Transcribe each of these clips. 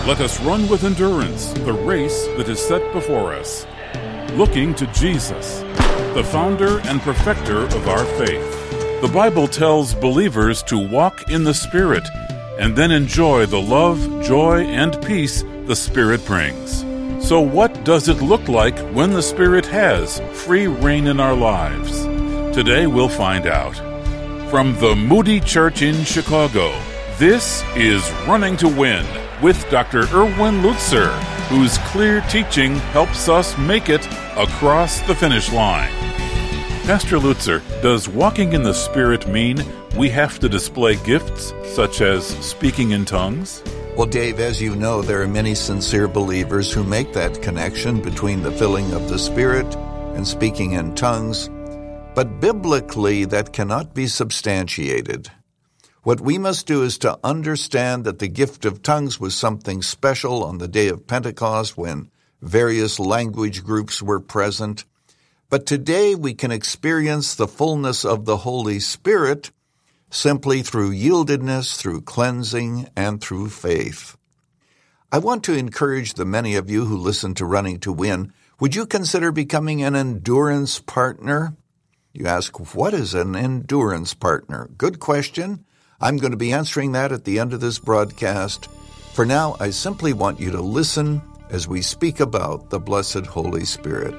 Let us run with endurance the race that is set before us, looking to Jesus, the founder and perfecter of our faith. The Bible tells believers to walk in the Spirit and then enjoy the love, joy, and peace the Spirit brings. So what does it look like when the Spirit has free reign in our lives? Today we'll find out. From the Moody Church in Chicago, this is Running to Win with Dr. Erwin Lutzer, whose clear teaching helps us make it across the finish line. Pastor Lutzer, does walking in the Spirit mean we have to display gifts such as speaking in tongues? Well, Dave, as you know, there are many sincere believers who make that connection between the filling of the Spirit and speaking in tongues. But biblically, that cannot be substantiated. What we must do is to understand that the gift of tongues was something special on the day of Pentecost when various language groups were present. But today we can experience the fullness of the Holy Spirit simply through yieldedness, through cleansing, and through faith. I want to encourage the many of you who listen to Running to Win, would you consider becoming an endurance partner? You ask, what is an endurance partner? Good question. I'm going to be answering that at the end of this broadcast. For now, I simply want you to listen as we speak about the blessed Holy Spirit.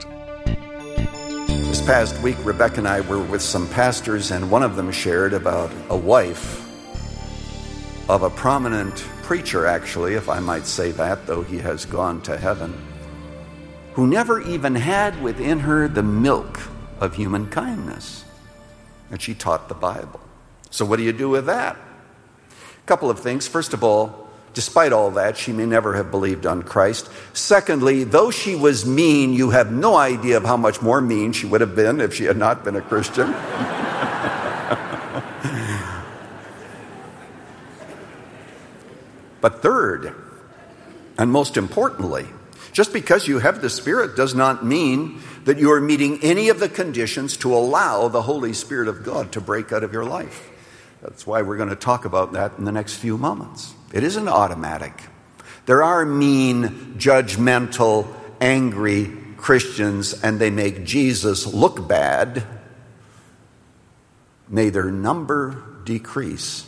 This past week, Rebecca and I were with some pastors, and one of them shared about a wife of a prominent preacher, actually, if I might say that, though he has gone to heaven, who never even had within her the milk of human kindness. And she taught the Bible. So what do you do with that? A couple of things. First of all, despite all that, she may never have believed on Christ. Secondly, though she was mean, you have no idea of how much more mean she would have been if she had not been a Christian. But third, and most importantly, just because you have the Spirit does not mean that you are meeting any of the conditions to allow the Holy Spirit of God to break out of your life. That's why we're going to talk about that in the next few moments. It isn't automatic. There are mean, judgmental, angry Christians, and they make Jesus look bad. May their number decrease.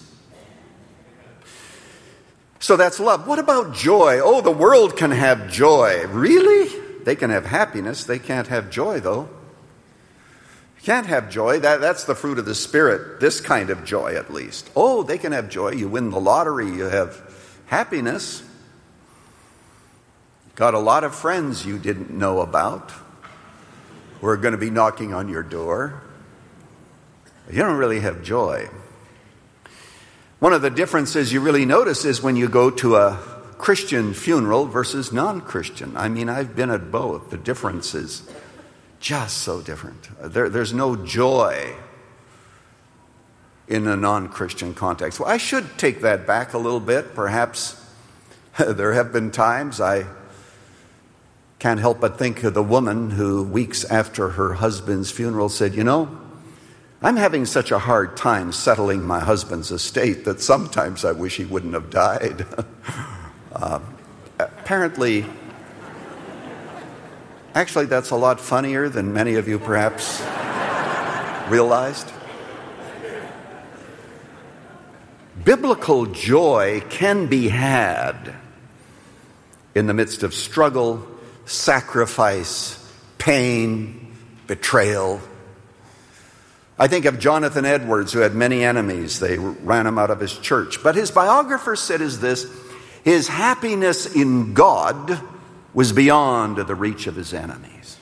So that's love. What about joy? Oh, the world can have joy. Really? They can have happiness. They can't have joy, though. Can't have joy. That's the fruit of the Spirit, this kind of joy at least. Oh, they can have joy. You win the lottery, you have happiness. Got a lot of friends you didn't know about who are going to be knocking on your door. You don't really have joy. One of the differences you really notice is when you go to a Christian funeral versus non-Christian. I mean, I've been at both. The difference is just so different. There's no joy in a non-Christian context. Well, I should take that back a little bit. Perhaps there have been times I can't help but think of the woman who weeks after her husband's funeral said, you know, I'm having such a hard time settling my husband's estate that sometimes I wish he wouldn't have died. Apparently, actually, that's a lot funnier than many of you perhaps realized. Biblical joy can be had in the midst of struggle, sacrifice, pain, betrayal. I think of Jonathan Edwards, who had many enemies. They ran him out of his church. But his biographer said is this: his happiness in God was beyond the reach of his enemies.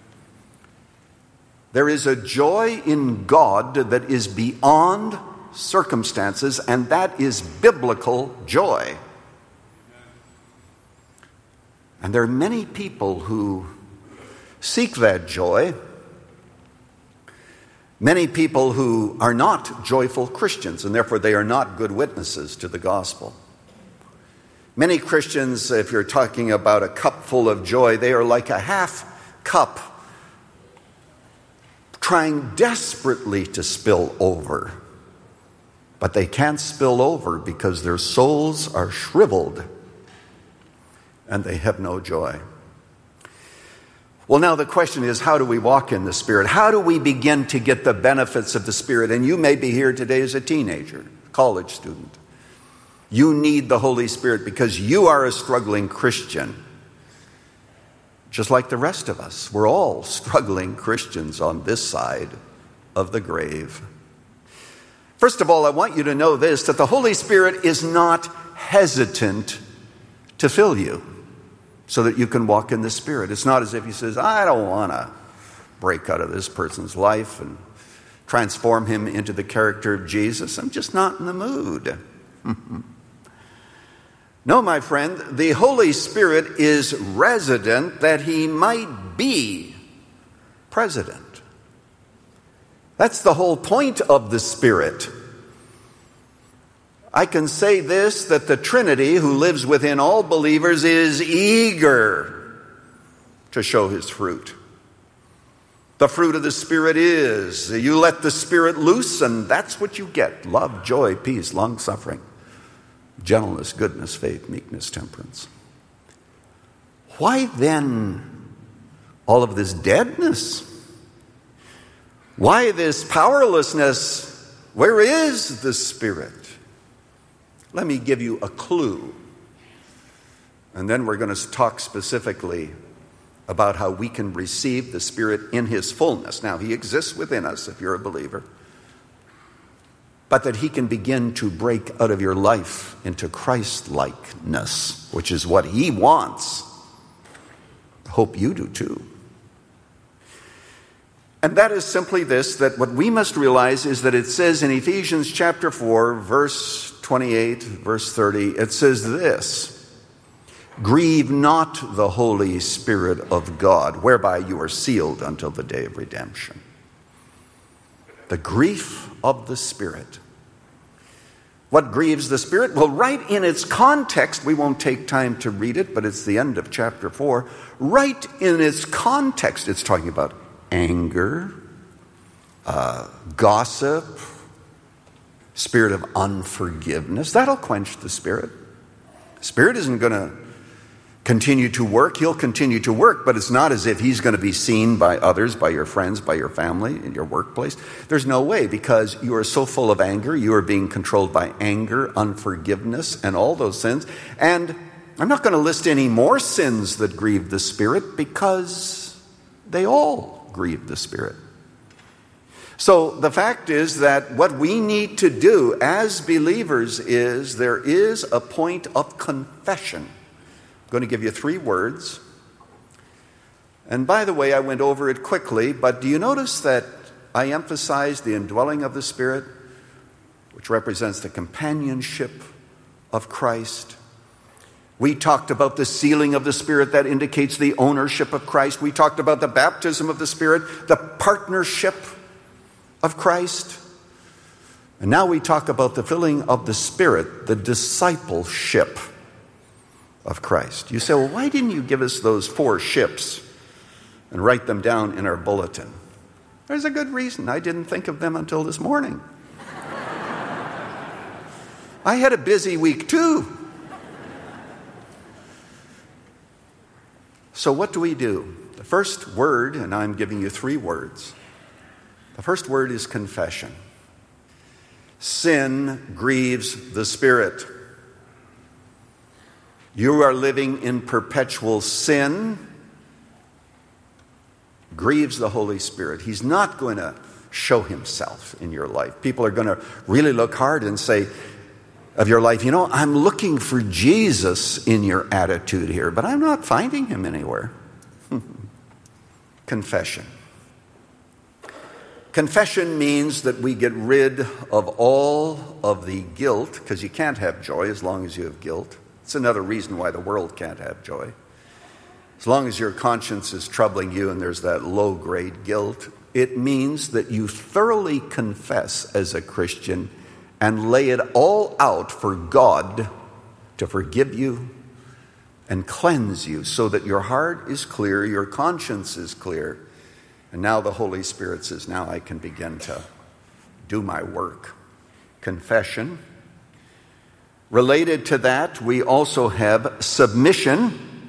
There is a joy in God that is beyond circumstances, and that is biblical joy. And there are many people who seek that joy. Many people who are not joyful Christians, and therefore they are not good witnesses to the gospel. Many Christians, if you're talking about a cup full of joy, they are like a half cup trying desperately to spill over. But they can't spill over because their souls are shriveled and they have no joy. Well, now the question is, how do we walk in the Spirit? How do we begin to get the benefits of the Spirit? And you may be here today as a teenager, college student. You need the Holy Spirit because you are a struggling Christian. Just like the rest of us. We're all struggling Christians on this side of the grave. First of all, I want you to know this, that the Holy Spirit is not hesitant to fill you so that you can walk in the Spirit. It's not as if he says, I don't want to break out of this person's life and transform him into the character of Jesus. I'm just not in the mood. No, my friend, the Holy Spirit is resident that he might be president. That's the whole point of the Spirit. I can say this, that the Trinity, who lives within all believers, is eager to show his fruit. The fruit of the Spirit is, you let the Spirit loose, and that's what you get. Love, joy, peace, long-suffering, gentleness, goodness, faith, meekness, temperance. Why then all of this deadness? Why this powerlessness? Where is the Spirit? Let me give you a clue. And then we're going to talk specifically about how we can receive the Spirit in his fullness. Now, he exists within us if you're a believer. But that he can begin to break out of your life into Christ-likeness, which is what he wants. I hope you do too. And that is simply this, that what we must realize is that it says in Ephesians chapter 4, verse 28, verse 30, it says this, grieve not the Holy Spirit of God, whereby you are sealed until the day of redemption. The grief of the Spirit. What grieves the Spirit? Well, right in its context, we won't take time to read it, but it's the end of chapter 4. Right in its context, it's talking about anger, gossip, spirit of unforgiveness. That'll quench the Spirit. The Spirit isn't going to continue to work. He'll continue to work, but it's not as if he's going to be seen by others, by your friends, by your family, in your workplace. There's no way, because you are so full of anger. You are being controlled by anger, unforgiveness, and all those sins. And I'm not going to list any more sins that grieve the Spirit, because they all grieve the Spirit. So the fact is that what we need to do as believers is there is a point of confession. I'm going to give you 3 words. And by the way, I went over it quickly, but do you notice that I emphasized the indwelling of the Spirit, which represents the companionship of Christ? We talked about the sealing of the Spirit that indicates the ownership of Christ. We talked about the baptism of the Spirit, the partnership of Christ. And now we talk about the filling of the Spirit, the discipleship of Christ. You say, well, why didn't you give us those 4 ships and write them down in our bulletin? There's a good reason. I didn't think of them until this morning. I had a busy week too. So what do? The first word, and I'm giving you 3 words. The first word is confession. Sin grieves the Spirit. You are living in perpetual sin. Grieves the Holy Spirit. He's not going to show himself in your life. People are going to really look hard and say of your life, I'm looking for Jesus in your attitude here, but I'm not finding him anywhere. Confession. Confession means that we get rid of all of the guilt, because you can't have joy as long as you have guilt. It's another reason why the world can't have joy. As long as your conscience is troubling you and there's that low-grade guilt, it means that you thoroughly confess as a Christian and lay it all out for God to forgive you and cleanse you so that your heart is clear, your conscience is clear. And now the Holy Spirit says, now I can begin to do my work. Confession. Related to that, we also have submission.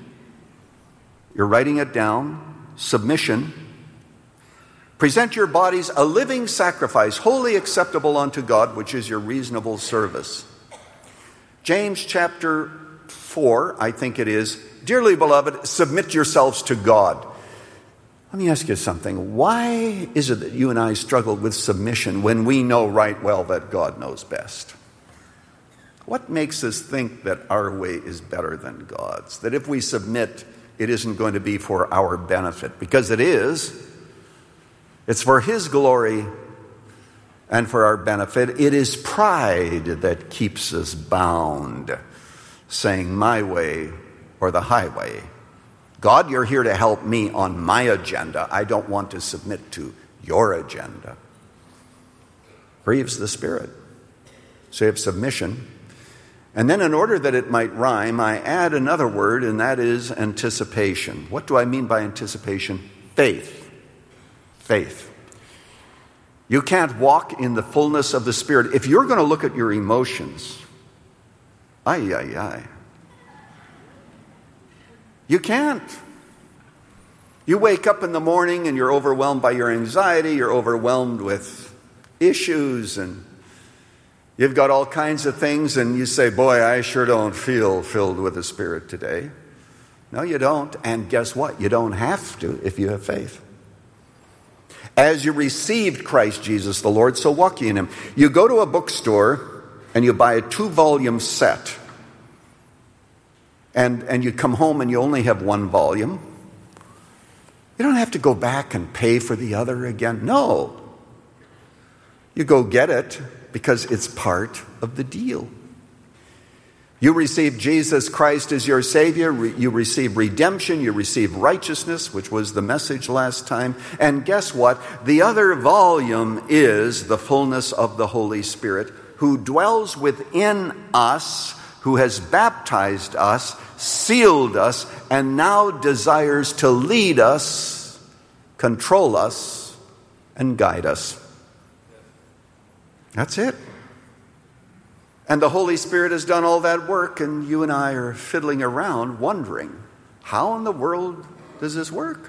You're writing it down. Submission. Present your bodies a living sacrifice, wholly acceptable unto God, which is your reasonable service. James chapter 4, I think it is. Dearly beloved, submit yourselves to God. Let me ask you something. Why is it that you and I struggle with submission when we know right well that God knows best? What makes us think that our way is better than God's? That if we submit, it isn't going to be for our benefit? Because it is. It's for His glory and for our benefit. It is pride that keeps us bound, saying my way or the highway. God, you're here to help me on my agenda. I don't want to submit to your agenda. Grieves the Spirit. So you have submission. And then in order that it might rhyme, I add another word, and that is anticipation. What do I mean by anticipation? Faith. Faith. You can't walk in the fullness of the Spirit. If you're going to look at your emotions, you can't. You wake up in the morning and you're overwhelmed by your anxiety, you're overwhelmed with issues, and you've got all kinds of things, and you say, boy, I sure don't feel filled with the Spirit today. No, you don't. And guess what? You don't have to if you have faith. As you received Christ Jesus the Lord, so walk ye in Him. You go to a bookstore and you buy a 2-volume set. And you come home and you only have 1 volume. You don't have to go back and pay for the other again. No. You go get it because it's part of the deal. You receive Jesus Christ as your Savior. You receive redemption. You receive righteousness, which was the message last time. And guess what? The other volume is the fullness of the Holy Spirit, who dwells within us, who has baptized us, sealed us, and now desires to lead us, control us, and guide us. That's it. And the Holy Spirit has done all that work, and you and I are fiddling around wondering, how in the world does this work?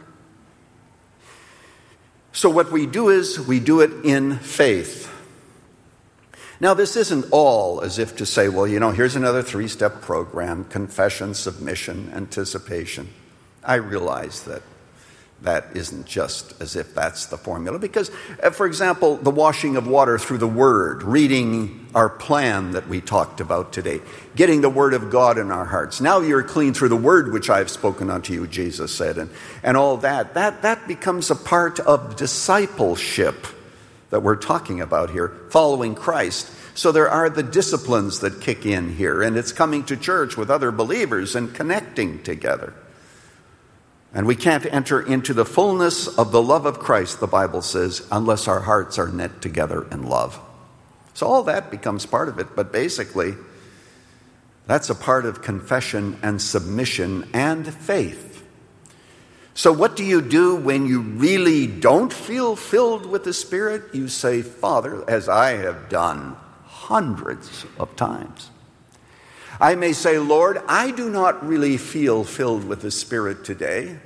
So what we do is we do it in faith. Now, this isn't all as if to say, well, here's another 3-step program: confession, submission, anticipation. I realize that isn't just as if that's the formula. Because, for example, the washing of water through the Word, reading our plan that we talked about today, getting the Word of God in our hearts. Now you're clean through the Word which I've spoken unto you, Jesus said, and all that. That becomes a part of discipleship that we're talking about here, following Christ. So there are the disciplines that kick in here, and it's coming to church with other believers and connecting together. And we can't enter into the fullness of the love of Christ, the Bible says, unless our hearts are knit together in love. So all that becomes part of it, but basically, that's a part of confession and submission and faith. So what do you do when you really don't feel filled with the Spirit? You say, Father, as I have done hundreds of times. I may say, Lord, I do not really feel filled with the Spirit today.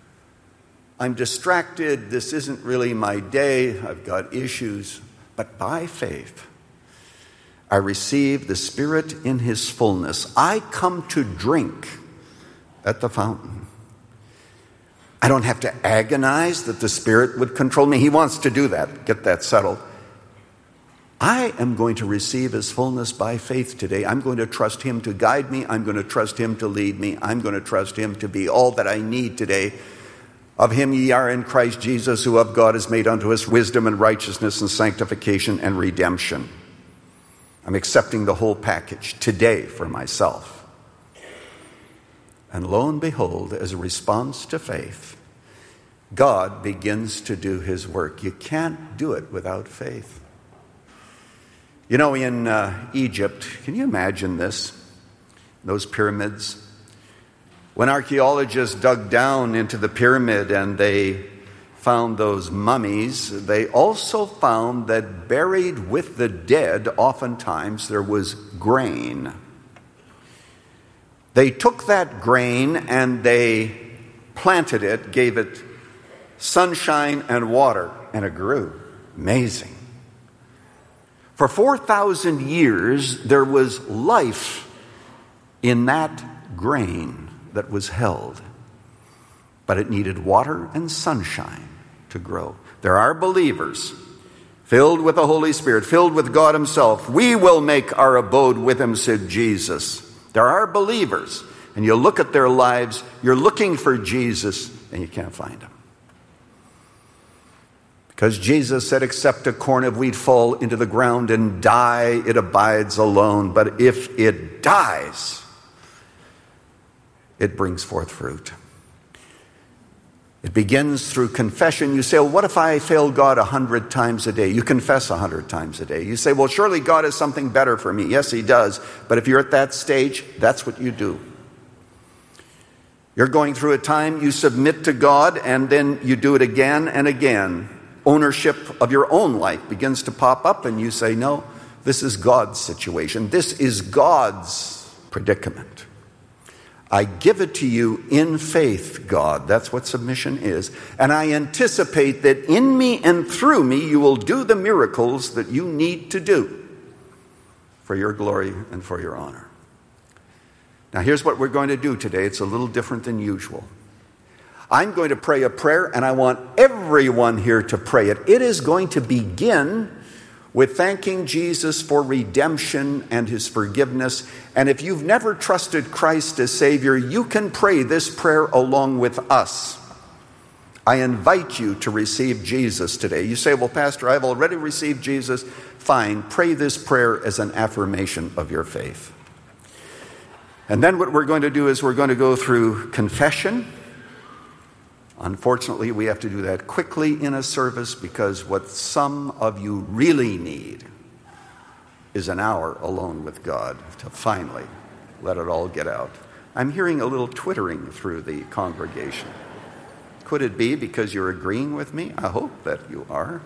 I'm distracted. This isn't really my day. I've got issues. But by faith, I receive the Spirit in His fullness. I come to drink at the fountain. I don't have to agonize that the Spirit would control me. He wants to do that. Get that settled. I am going to receive His fullness by faith today. I'm going to trust Him to guide me. I'm going to trust Him to lead me. I'm going to trust Him to be all that I need today. Of Him ye are in Christ Jesus, who of God is made unto us wisdom and righteousness and sanctification and redemption. I'm accepting the whole package today for myself. And lo and behold, as a response to faith, God begins to do His work. You can't do it without faith. In Egypt, can you imagine this? Those pyramids. When archaeologists dug down into the pyramid and they found those mummies, they also found that buried with the dead, oftentimes there was grain. They took that grain and they planted it, gave it sunshine and water, and it grew. Amazing. For 4,000 years, there was life in that grain that was held. But it needed water and sunshine to grow. There are believers filled with the Holy Spirit, filled with God himself. We will make our abode with him, said Jesus. There are believers, and you look at their lives, you're looking for Jesus, and you can't find him. Because Jesus said, except a corn of wheat fall into the ground and die, it abides alone. But if it dies, it brings forth fruit. It begins through confession. You say, well, what if I fail God 100 times a day? You confess 100 times a day. You say, well, surely God has something better for me. Yes, he does. But if you're at that stage, that's what you do. You're going through a time, you submit to God, and then you do it again and again. Ownership of your own life begins to pop up, and you say, no, this is God's situation. This is God's predicament. I give it to you in faith, God. That's what submission is. And I anticipate that in me and through me, you will do the miracles that you need to do for your glory and for your honor. Now, here's what we're going to do today. It's a little different than usual. I'm going to pray a prayer, and I want everyone here to pray it. It is going to begin with thanking Jesus for redemption and his forgiveness. And if you've never trusted Christ as Savior, you can pray this prayer along with us. I invite you to receive Jesus today. You say, well, Pastor, I've already received Jesus. Fine, pray this prayer as an affirmation of your faith. And then what we're going to do is we're going to go through confession. Unfortunately, we have to do that quickly in a service because what some of you really need is an hour alone with God to finally let it all get out. I'm hearing a little twittering through the congregation. Could it be because you're agreeing with me? I hope that you are.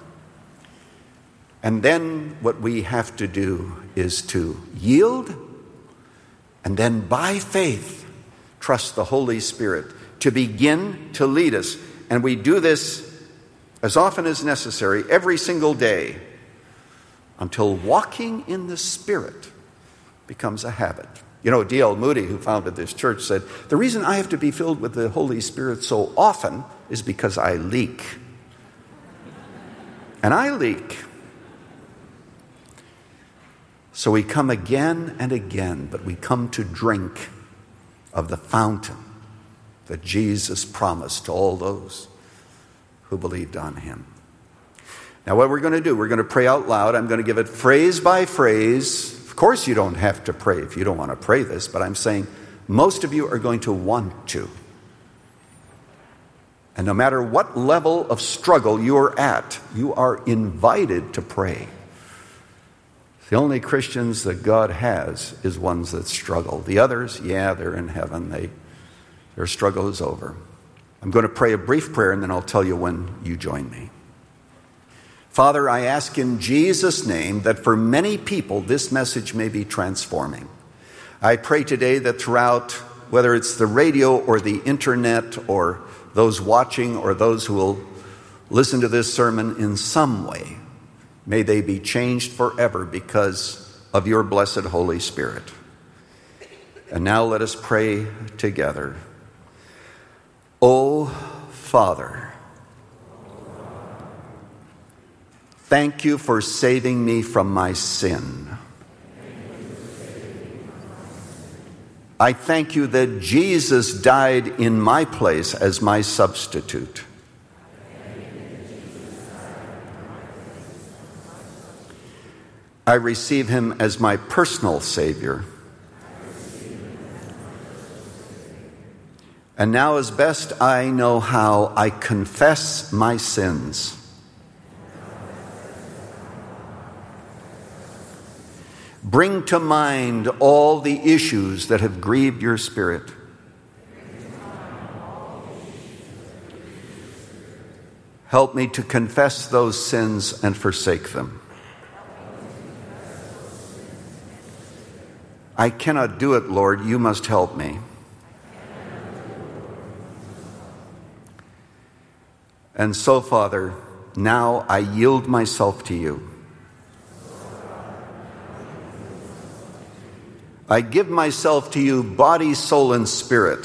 And then what we have to do is to yield and then by faith trust the Holy Spirit to begin to lead us. And we do this as often as necessary, every single day, until walking in the Spirit becomes a habit. You know, D.L. Moody, who founded this church, said, the reason I have to be filled with the Holy Spirit so often is because I leak. And I leak. So we come again and again, but we come to drink of the fountain that Jesus promised to all those who believed on him. Now what we're going to do, we're going to pray out loud. I'm going to give it phrase by phrase. Of course you don't have to pray if you don't want to pray this, but I'm saying most of you are going to want to. And no matter what level of struggle you're at, you are invited to pray. The only Christians that God has is ones that struggle. The others, yeah, they're in heaven. Their struggle is over. I'm going to pray a brief prayer, and then I'll tell you when you join me. Father, I ask in Jesus' name that for many people this message may be transforming. I pray today that throughout, whether it's the radio or the internet or those watching or those who will listen to this sermon in some way, may they be changed forever because of your blessed Holy Spirit. And now let us pray together. Oh, Father, thank you for saving me from my sin. I thank you that Jesus died in my place as my substitute. I receive him as my personal Savior. And now, as best I know how, I confess my sins. Bring to mind all the issues that have grieved your Spirit. Help me to confess those sins and forsake them. I cannot do it, Lord. You must help me. And so, Father, now I yield myself to you. I give myself to you, body, soul, and spirit.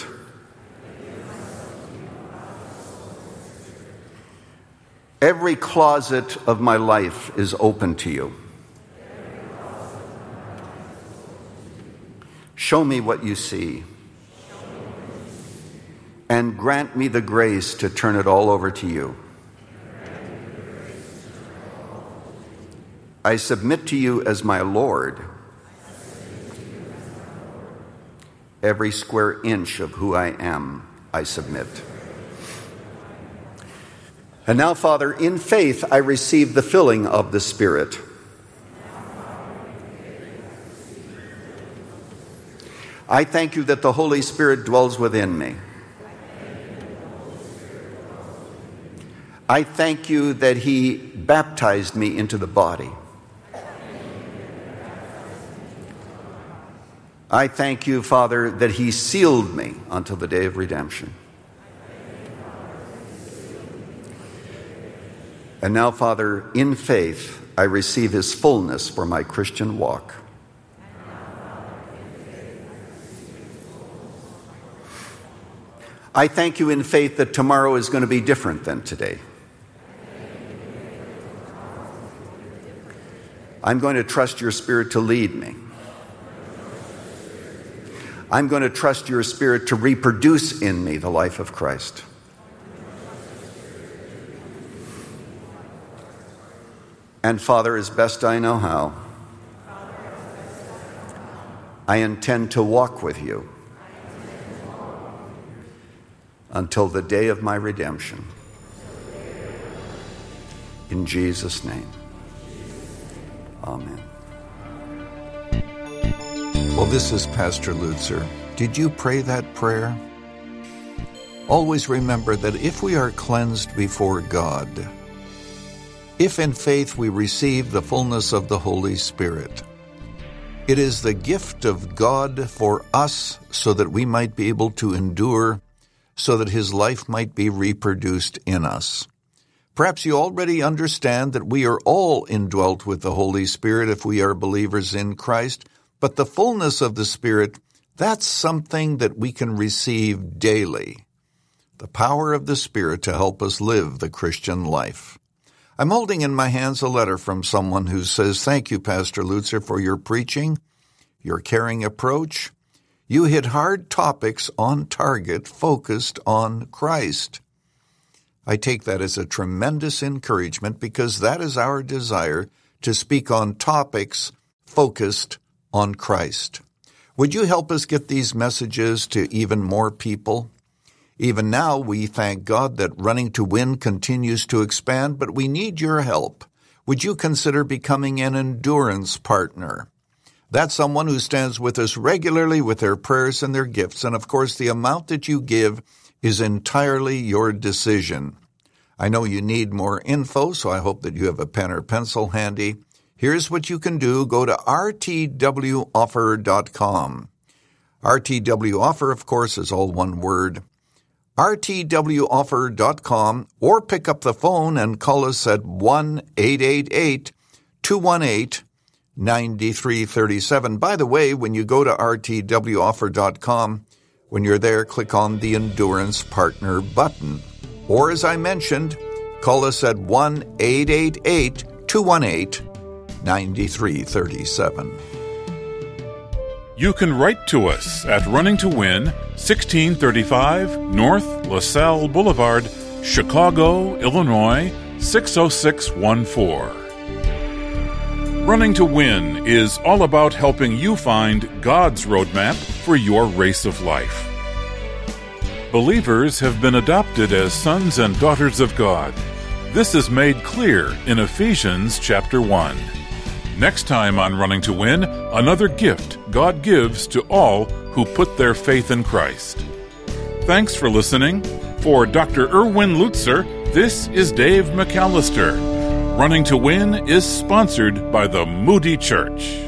Every closet of my life is open to you. Show me what you see, and grant me the grace to turn it all over to you. I submit to you as my Lord every square inch of who I am. I submit. And now, Father, in faith, I receive the filling of the Spirit. I thank you that the Holy Spirit dwells within me. I thank you that He baptized me into the body. I thank you, Father, that He sealed me until the day of redemption. And now, Father, in faith, I receive His fullness for my Christian walk. I thank you in faith that tomorrow is going to be different than today. I'm going to trust your Spirit to lead me. I'm going to trust your Spirit to reproduce in me the life of Christ. And Father, as best I know how, I intend to walk with you until the day of my redemption. In Jesus' name. Amen. Well, this is Pastor Lutzer. Did you pray that prayer? Always remember that if we are cleansed before God, if in faith we receive the fullness of the Holy Spirit, it is the gift of God for us so that we might be able to endure, so that His life might be reproduced in us. Perhaps you already understand that we are all indwelt with the Holy Spirit if we are believers in Christ, but the fullness of the Spirit, that's something that we can receive daily. The power of the Spirit to help us live the Christian life. I'm holding in my hands a letter from someone who says, "Thank you, Pastor Lutzer, for your preaching, your caring approach. You hit hard topics on target, focused on Christ." I take that as a tremendous encouragement because that is our desire, to speak on topics focused on Christ. Would you help us get these messages to even more people? Even now, we thank God that Running to Win continues to expand, but we need your help. Would you consider becoming an endurance partner? That's someone who stands with us regularly with their prayers and their gifts, and of course the amount that you give is entirely your decision. I know you need more info, so I hope that you have a pen or pencil handy. Here's what you can do. Go to rtwoffer.com. RTW-offer, of course, is all one word. rtwoffer.com, or pick up the phone and call us at 1-888-218-9337. By the way, when you go to rtwoffer.com, when you're there, click on the Endurance Partner button. Or, as I mentioned, call us at 1-888-218-9337. You can write to us at Running to Win, 1635 North LaSalle Boulevard, Chicago, Illinois, 60614. Running to Win is all about helping you find God's roadmap for your race of life. Believers have been adopted as sons and daughters of God. This is made clear in Ephesians chapter 1. Next time on Running to Win, another gift God gives to all who put their faith in Christ. Thanks for listening. For Dr. Erwin Lutzer, this is Dave McAllister. Running to Win is sponsored by the Moody Church.